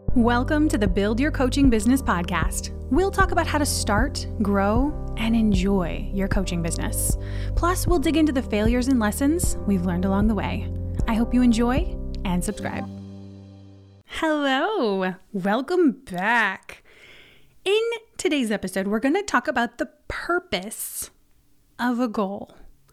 Welcome to the Build Your Coaching Business podcast. We'll talk about how to start, grow, and enjoy your coaching business. Plus, we'll dig into the failures and lessons we've learned along the way. I hope you enjoy and subscribe. Hello, welcome back. In today's episode, we're going to talk about the purpose of a goal.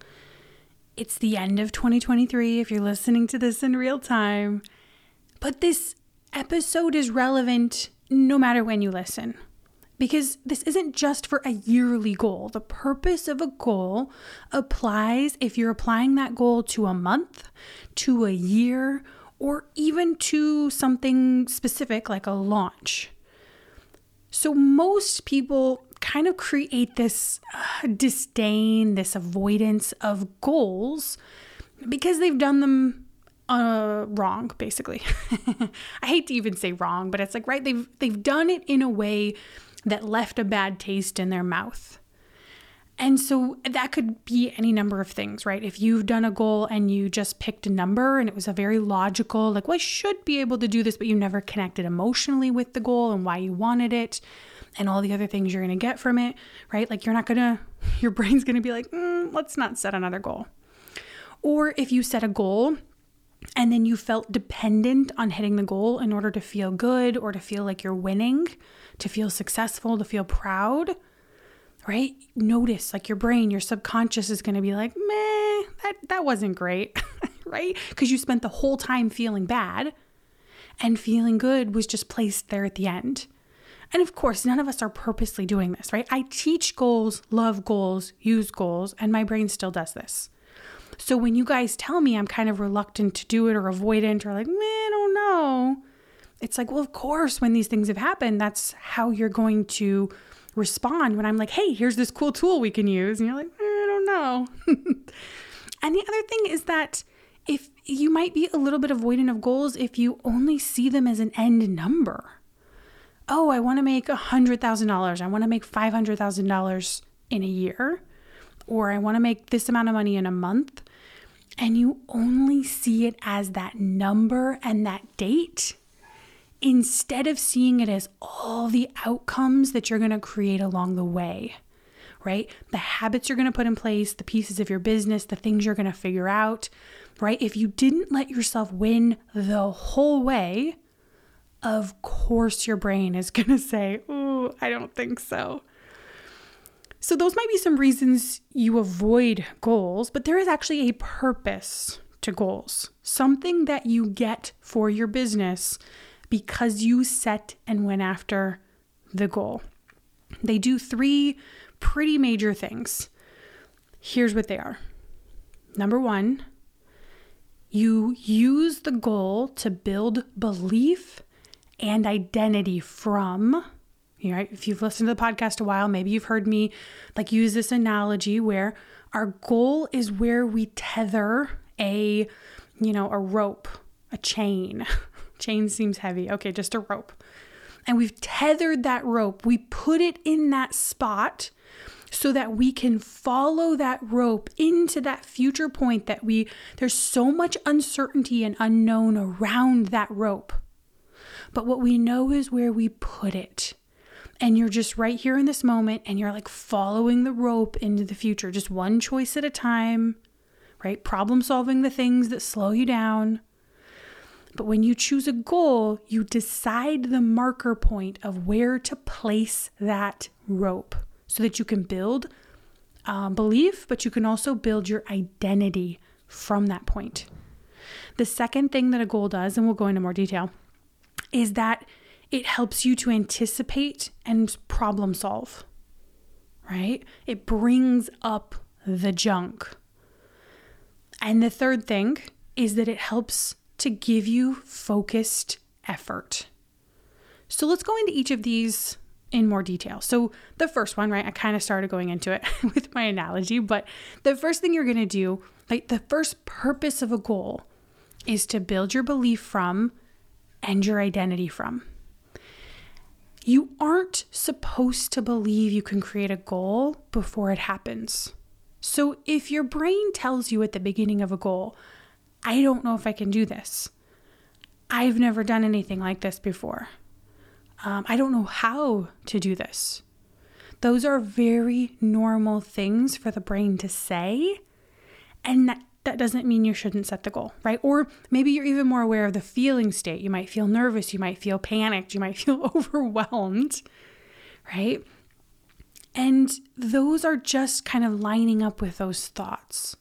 It's the end of 2023 if you're listening to this in real time, but this episode is relevant no matter when you listen, because this isn't just for a yearly goal. The purpose of a goal applies if you're applying that goal to a month, to a year, or even to something specific like a launch. So most people kind of create this disdain, this avoidance of goals because they've done them wrong, basically. I hate to even say wrong, but it's like, right, they've done it in a way that left a bad taste in their mouth. And so that could be any number of things, right? If you've done a goal and you just picked a number and it was a very logical, like, well, I should be able to do this, but you never connected emotionally with the goal and why you wanted it and all the other things you're going to get from it, right? Like your brain's going to be like, let's not set another goal. Or if you set a goal and then you felt dependent on hitting the goal in order to feel good or to feel like you're winning, to feel successful, to feel proud, right? Notice like your brain, your subconscious is going to be like, meh, that wasn't great, right? Because you spent the whole time feeling bad and feeling good was just placed there at the end. And of course, none of us are purposely doing this, right? I teach goals, love goals, use goals, and my brain still does this. So when you guys tell me I'm kind of reluctant to do it or avoidant or like, I don't know. It's like, well, of course, when these things have happened, that's how you're going to respond when I'm like, hey, here's this cool tool we can use. And you're like, I don't know. And the other thing is that if you might be a little bit avoidant of goals if you only see them as an end number. Oh, I want to make $100,000. I want to make $500,000 in a year. Or I want to make this amount of money in a month, and you only see it as that number and that date, instead of seeing it as all the outcomes that you're going to create along the way, right? The habits you're going to put in place, the pieces of your business, the things you're going to figure out, right? If you didn't let yourself win the whole way, of course your brain is going to say, ooh, I don't think so. So those might be some reasons you avoid goals, but there is actually a purpose to goals, something that you get for your business because you set and went after the goal. They do three pretty major things. Here's what they are. Number one, you use the goal to build belief and identity from. Right? If you've listened to the podcast a while, maybe you've heard me like use this analogy where our goal is where we tether a rope, a chain. Chain seems heavy. Okay, just a rope. And we've tethered that rope. We put it in that spot so that we can follow that rope into that future point that there's so much uncertainty and unknown around that rope. But what we know is where we put it. And you're just right here in this moment and you're like following the rope into the future, just one choice at a time, right? Problem solving the things that slow you down. But when you choose a goal, you decide the marker point of where to place that rope so that you can build belief, but you can also build your identity from that point. The second thing that a goal does, and we'll go into more detail, is that it helps you to anticipate and problem solve, right? It brings up the junk. And the third thing is that it helps to give you focused effort. So let's go into each of these in more detail. So the first one, right, I kind of started going into it with my analogy, but the first thing you're going to do, like the first purpose of a goal is to build your belief from and your identity from. You aren't supposed to believe you can create a goal before it happens. So if your brain tells you at the beginning of a goal, I don't know if I can do this. I've never done anything like this before. I don't know how to do this. Those are very normal things for the brain to say. And that doesn't mean you shouldn't set the goal, right? Or maybe you're even more aware of the feeling state. You might feel nervous. You might feel panicked. You might feel overwhelmed, right? And those are just kind of lining up with those thoughts.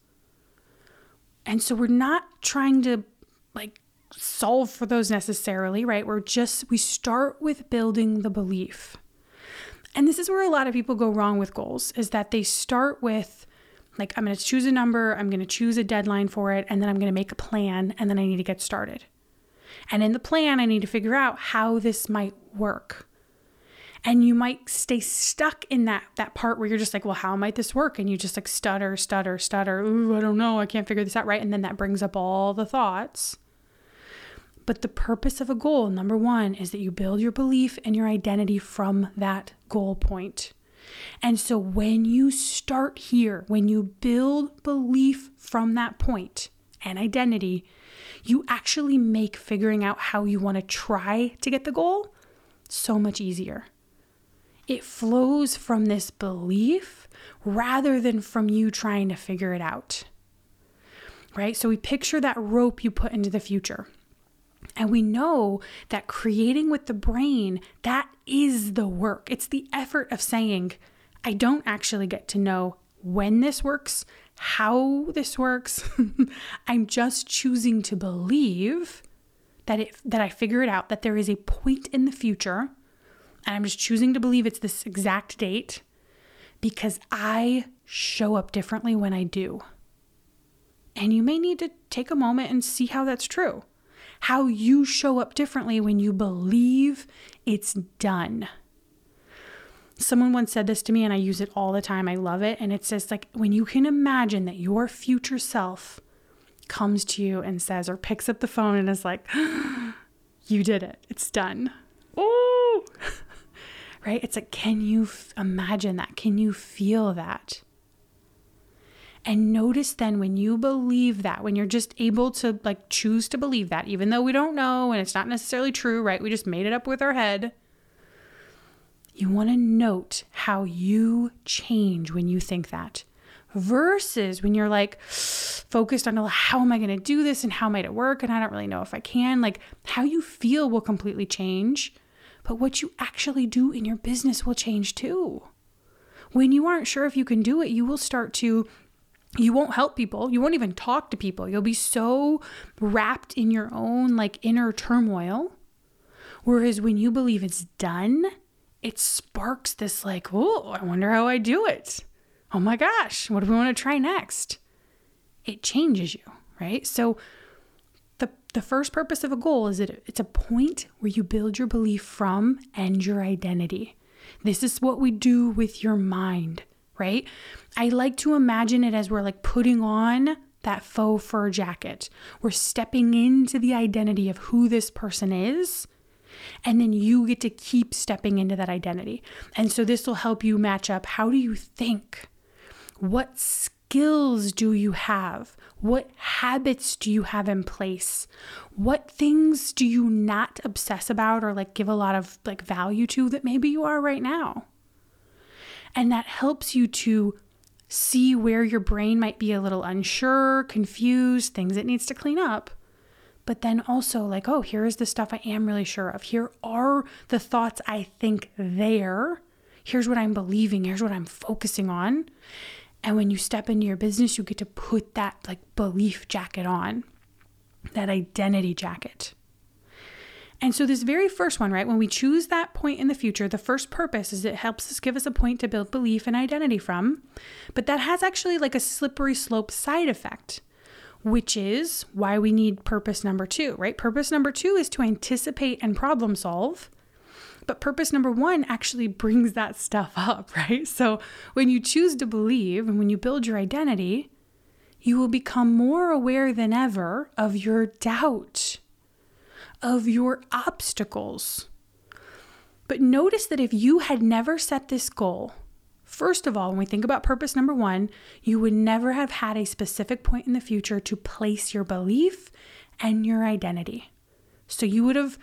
And so we're not trying to solve for those necessarily, right? We start with building the belief. And this is where a lot of people go wrong with goals, is that they start with I'm going to choose a number, I'm going to choose a deadline for it, and then I'm going to make a plan, and then I need to get started. And in the plan, I need to figure out how this might work. And you might stay stuck in that part where you're just well, how might this work? And you just stutter. Ooh, I don't know. I can't figure this out, right? And then that brings up all the thoughts. But the purpose of a goal, number one, is that you build your belief and your identity from that goal point. And so when you start here, when you build belief from that point and identity, you actually make figuring out how you want to try to get the goal so much easier. It flows from this belief rather than from you trying to figure it out, right? So we picture that rope you put into the future. And we know that creating with the brain, that is the work. It's the effort of saying, I don't actually get to know when this works, how this works. I'm just choosing to believe that I figure it out, that there is a point in the future. And I'm just choosing to believe it's this exact date because I show up differently when I do. And you may need to take a moment and see how that's true. How you show up differently when you believe it's done. Someone once said this to me and I use it all the time. I love it. And it says when you can imagine that your future self comes to you and says, or picks up the phone and is you did it. It's done. Oh, right? It's can you imagine that? Can you feel that? And notice then when you believe that, when you're just able to choose to believe that, even though we don't know and it's not necessarily true, right? We just made it up with our head. You want to note how you change when you think that versus when you're focused on how am I going to do this and how might it work? And I don't really know if I can. How you feel will completely change, but what you actually do in your business will change too. When you aren't sure if you can do it, you won't help people. You won't even talk to people. You'll be so wrapped in your own inner turmoil. Whereas when you believe it's done, it sparks this oh, I wonder how I do it. Oh my gosh, what do we want to try next? It changes you, right? So the first purpose of a goal is that it's a point where you build your belief from and your identity. This is what we do with your mind, right? I like to imagine it as we're putting on that faux fur jacket. We're stepping into the identity of who this person is, and then you get to keep stepping into that identity. And so this will help you match up. How do you think? What skills do you have? What habits do you have in place? What things do you not obsess about or give a lot of value to that maybe you are right now? And that helps you to see where your brain might be a little unsure, confused, things it needs to clean up. But then also oh, here is the stuff I am really sure of. Here are the thoughts I think there. Here's what I'm believing. Here's what I'm focusing on. And when you step into your business, you get to put that belief jacket on, that identity jacket. And so this very first one, right, when we choose that point in the future, the first purpose is it helps us give us a point to build belief and identity from. But that has actually a slippery slope side effect, which is why we need purpose number 2, right? Purpose number 2 is to anticipate and problem solve. But purpose number 1 actually brings that stuff up, right? So when you choose to believe and when you build your identity, you will become more aware than ever of your doubt, of your obstacles. But notice that if you had never set this goal, first of all, when we think about purpose number 1, you would never have had a specific point in the future to place your belief and your identity. So you would have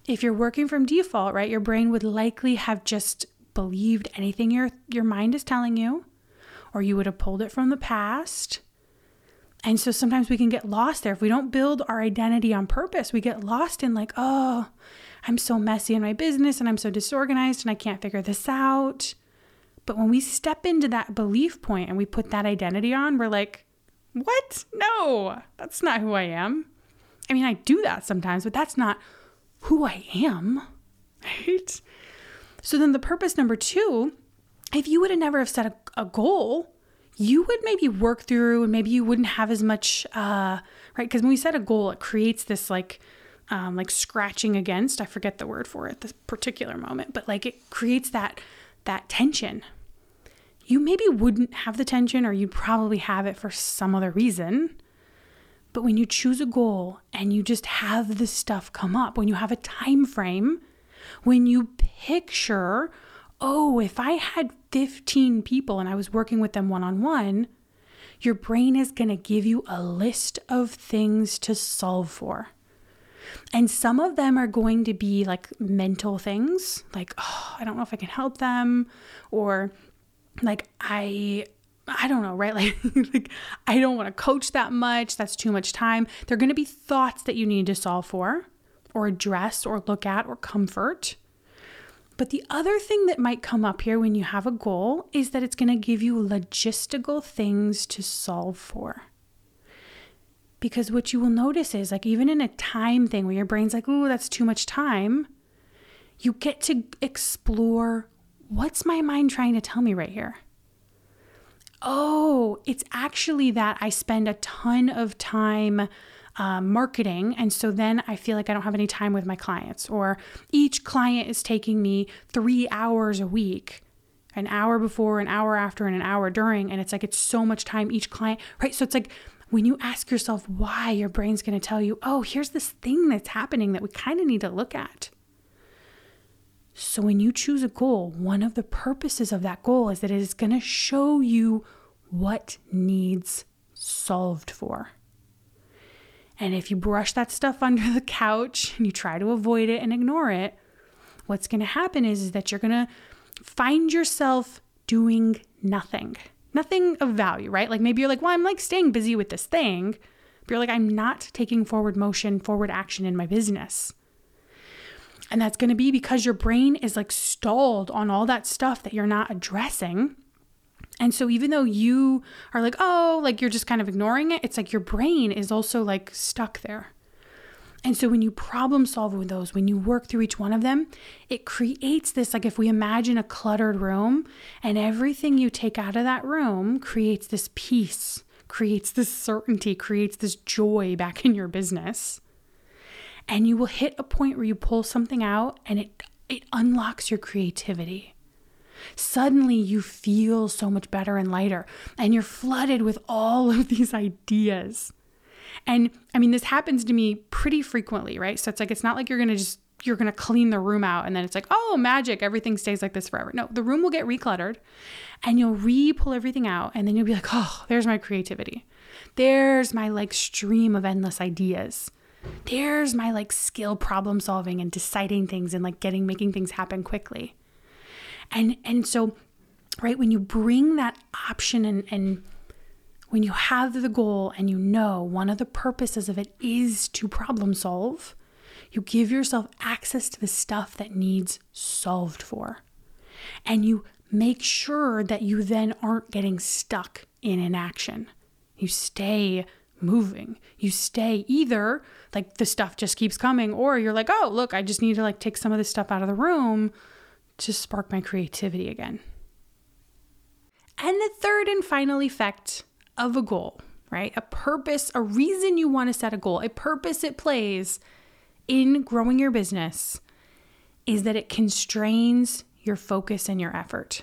if you're working from default, right, your brain would likely have just believed anything your mind is telling you, or you would have pulled it from the past. And so sometimes we can get lost there. If we don't build our identity on purpose, we get lost in like, oh, I'm so messy in my business and I'm so disorganized and I can't figure this out. But when we step into that belief point and we put that identity on, we're like, what? No, that's not who I am. I mean, I do that sometimes, but that's not who I am, right? So then the purpose number 2, if you would have never have set a goal, you would maybe work through and maybe you wouldn't have as much, right? Because when we set a goal, it creates this like scratching against, I forget the word for it, this particular moment, but like it creates that tension. You maybe wouldn't have the tension, or you'd probably have it for some other reason. But when you choose a goal and you just have this stuff come up, when you have a time frame, when you picture, oh, if I had 15 people and I was working with them one-on-one, your brain is going to give you a list of things to solve for. And some of them are going to be like mental things, like, oh, I don't know if I can help them, or like, I don't know, right? Like I don't want to coach that much. That's too much time. They're going to be thoughts that you need to solve for, or address, or look at, or comfort. But the other thing that might come up here when you have a goal is that it's going to give you logistical things to solve for. Because what you will notice is, like, even in a time thing where your brain's like, ooh, that's too much time, you get to explore, what's my mind trying to tell me right here? Oh, it's actually that I spend a ton of time marketing. And so then I feel like I don't have any time with my clients, or each client is taking me 3 hours a week, an hour before, an hour after, and an hour during. And it's like, it's so much time each client, right? So it's like, when you ask yourself why, your brain's going to tell you, oh, here's this thing that's happening that we kind of need to look at. So when you choose a goal, one of the purposes of that goal is that it is going to show you what needs solved for. And if you brush that stuff under the couch and you try to avoid it and ignore it, what's going to happen is that you're going to find yourself doing nothing of value, right? Like maybe you're like, well, I'm like staying busy with this thing. But you're like, I'm not taking forward action in my business. And that's going to be because your brain is like stalled on all that stuff that you're not addressing. And so even though you are like, oh, like you're just kind of ignoring it, it's like your brain is also like stuck there. And so when you problem solve with those, when you work through each one of them, it creates this, like if we imagine a cluttered room, and everything you take out of that room creates this peace, creates this certainty, creates this joy back in your business. And you will hit a point where you pull something out and it unlocks your creativity. Suddenly you feel so much better and lighter, and you're flooded with all of these ideas. And I mean, this happens to me pretty frequently, right? So it's like, it's not like you're going to clean the room out and then it's like, oh, magic, everything stays like this forever. No, the room will get recluttered and you'll pull everything out, and then you'll be like, oh, there's my creativity. There's my like stream of endless ideas. There's my like skill problem solving and deciding things and like making things happen quickly. And so, right, when you bring that option and when you have the goal and you know one of the purposes of it is to problem solve, you give yourself access to the stuff that needs solved for. And you make sure that you then aren't getting stuck in inaction. You stay moving. You stay either like the stuff just keeps coming, or you're like, oh, look, I just need to like take some of this stuff out of the room to spark my creativity again. And the third and final effect of a goal, right? A purpose, a reason you want to set a goal, a purpose it plays in growing your business is that it constrains your focus and your effort.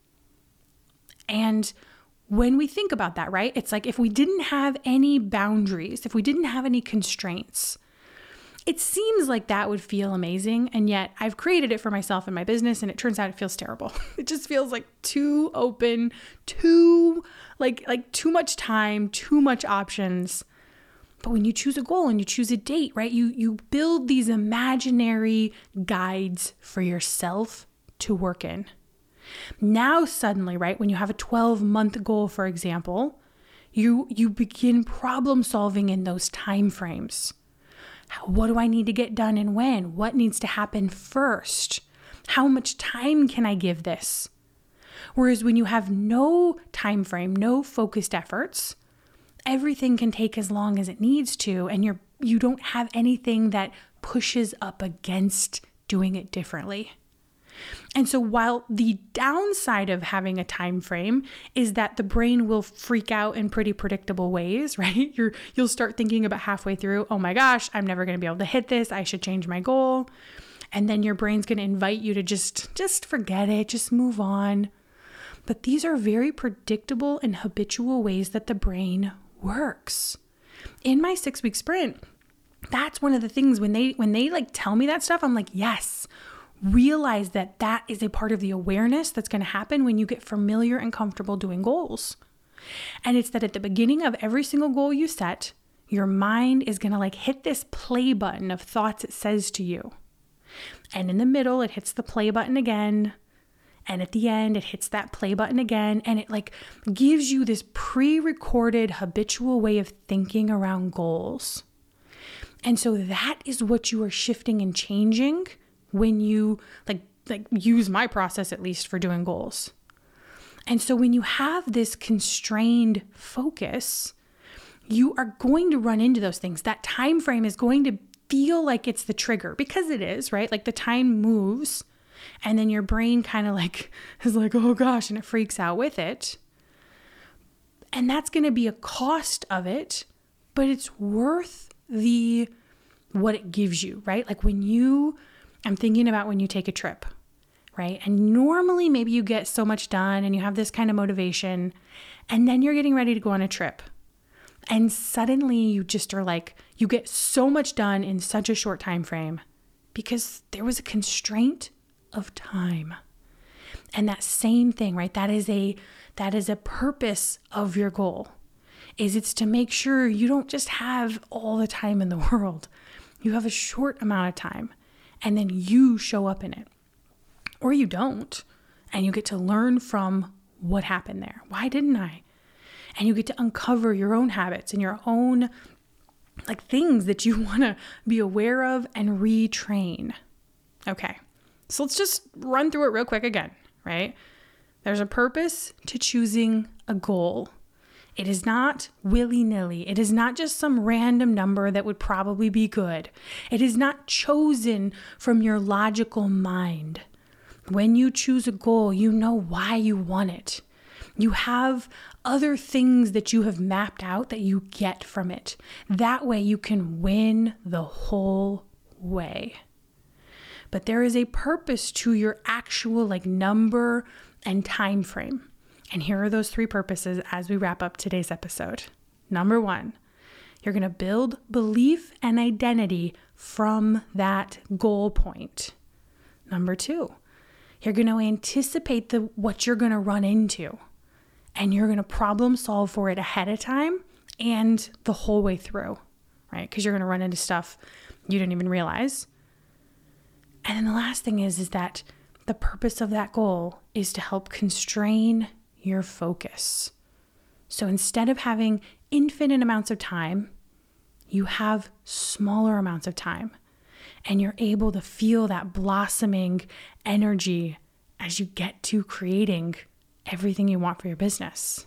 And when we think about that, right? It's like if we didn't have any boundaries, if we didn't have any constraints, it seems like that would feel amazing. And yet I've created it for myself and my business, and it turns out it feels terrible. It just feels like too open, too much time, too much options. But when you choose a goal and you choose a date, right, you build these imaginary guides for yourself to work in. Now suddenly, right, when you have a 12-month goal, for example, you begin problem solving in those time frames. What do I need to get done and when? What needs to happen first? How much time can I give this? Whereas when you have no time frame, no focused efforts, everything can take as long as it needs to, and you don't have anything that pushes up against doing it differently. And so while the downside of having a time frame is that the brain will freak out in pretty predictable ways, right? You'll start thinking about halfway through, oh my gosh, I'm never going to be able to hit this. I should change my goal. And then your brain's going to invite you to just forget it, just move on. But these are very predictable and habitual ways that the brain works. In my 6-week sprint, that's one of the things when they like tell me that stuff, I'm like, yes, realize that is a part of the awareness that's going to happen when you get familiar and comfortable doing goals. And it's that at the beginning of every single goal you set, your mind is going to like hit this play button of thoughts it says to you. And in the middle, it hits the play button again. And at the end, it hits that play button again. And it like gives you this pre-recorded habitual way of thinking around goals. And so that is what you are shifting and changing when you like use my process, at least, for doing goals. And so when you have this constrained focus, you are going to run into those things. That time frame is going to feel like it's the trigger, because it is, right? Like the time moves and then your brain kind of like is like, oh gosh, and it freaks out with it. And that's going to be a cost of it, but it's worth what it gives you, right? Like I'm thinking about when you take a trip, right? And normally maybe you get so much done and you have this kind of motivation, and then you're getting ready to go on a trip. And suddenly you just are like, you get so much done in such a short time frame because there was a constraint of time. And that same thing, right? That is a purpose of your goal. It's to make sure you don't just have all the time in the world. You have a short amount of time, and then you show up in it. Or you don't, and you get to learn from what happened there. Why didn't I? And you get to uncover your own habits and your own like things that you want to be aware of and retrain. Okay, so let's just run through it real quick again, right? There's a purpose to choosing a goal. It is not willy-nilly. It is not just some random number that would probably be good. It is not chosen from your logical mind. When you choose a goal, you know why you want it. You have other things that you have mapped out that you get from it. That way you can win the whole way. But there is a purpose to your actual like number and time frame. And here are those 3 purposes as we wrap up today's episode. Number 1, you're going to build belief and identity from that goal point. Number 2, you're going to anticipate what you're going to run into. And you're going to problem solve for it ahead of time and the whole way through, right? Because you're going to run into stuff you didn't even realize. And then the last thing is that the purpose of that goal is to help constrain your focus. So instead of having infinite amounts of time, you have smaller amounts of time, and you're able to feel that blossoming energy as you get to creating everything you want for your business.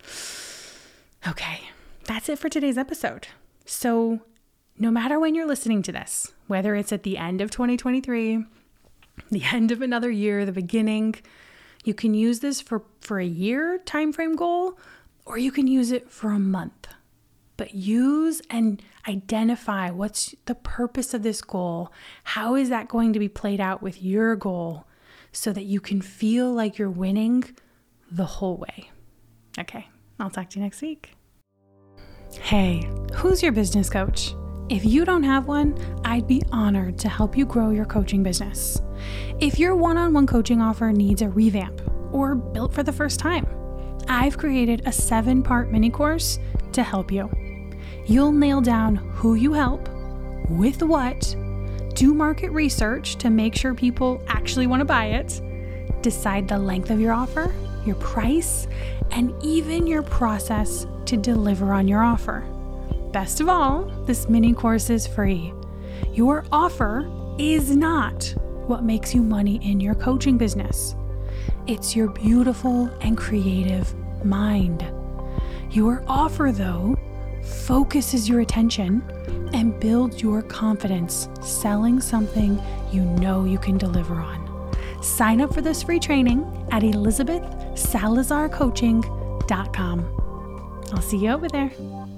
Okay, that's it for today's episode. So no matter when you're listening to this, whether it's at the end of 2023, the end of another year, the beginning, you can use this for a year timeframe goal, or you can use it for a month. But use and identify what's the purpose of this goal. How is that going to be played out with your goal so that you can feel like you're winning the whole way. Okay, I'll talk to you next week. Hey, who's your business coach? If you don't have one, I'd be honored to help you grow your coaching business. If your one-on-one coaching offer needs a revamp or built for the first time, I've created a 7-part mini course to help you. You'll nail down who you help, with what, do market research to make sure people actually want to buy it, decide the length of your offer, your price, and even your process to deliver on your offer. Best of all, this mini course is free. Your offer is not what makes you money in your coaching business. It's your beautiful and creative mind. Your offer, though, focuses your attention and builds your confidence selling something you know you can deliver on. Sign up for this free training at ElizabethSalazarCoaching.com. I'll see you over there.